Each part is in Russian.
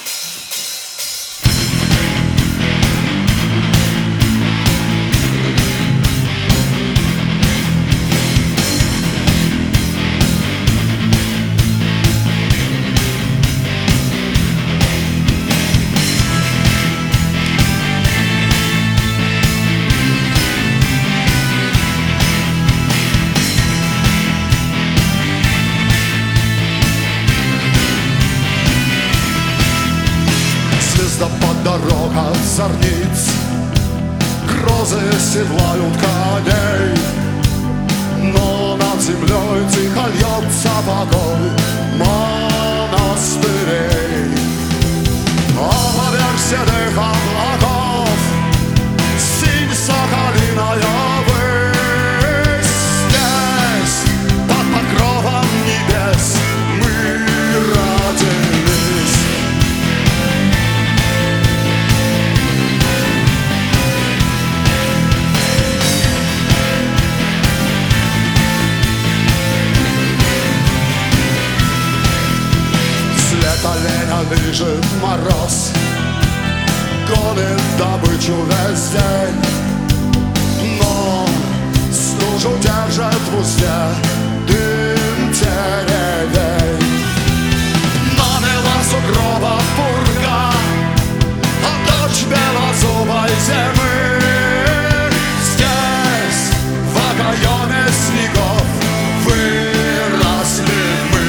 Звездопад, дорога зорниц, грозы седлают коней, но над землей тихо льется покой монастырей. А поверх седых облаков синь соколиная высь. Здесь, под покровом небес, мы родились. Оленя лежит мороз, гонит добычу весь день, но стужу держит в узде дым деревень. Намела сугроба пурга, а дочь белозубой зимы. Здесь, в окоеме снегов, выросли мы.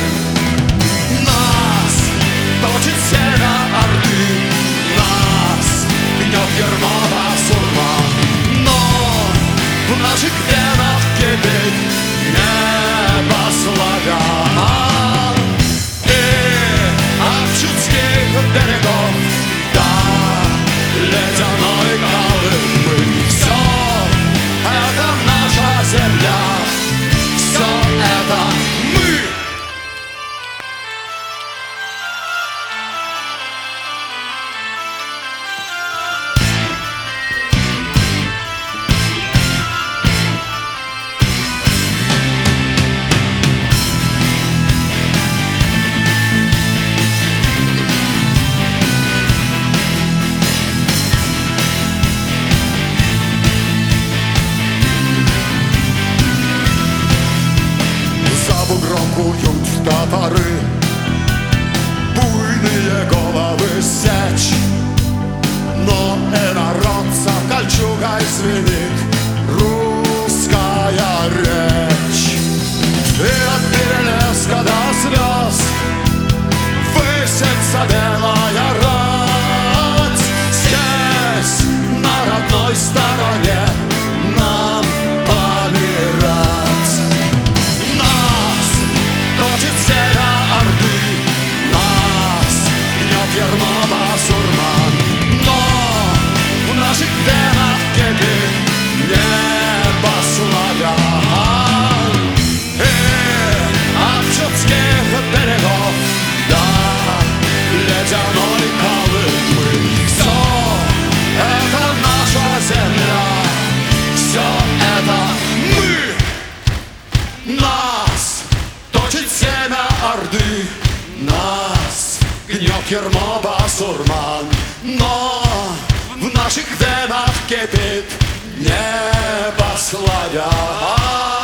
Точит сена Орды, нас гнет ермо басурма, но в наших венах кипит небо славян. И от чудских берегов до ледяной Колымы все это наша земля, все это мы. Бугром куют топоры, буйные головы сечь, но инородца кольчугой звенит русская речь. И от перелеска до слез высится белая рать. Здесь, на родной стороне, нам помирать. Точит сена Орды, нас гнет ермо басурман, но в наших венах кипит небо славян. И от чудских берегов до ледяной Колымы все это наша земля, все это мы. Нас точит семя Орды, нас гнет ермо басурман, но в наших венах кипит небо славян.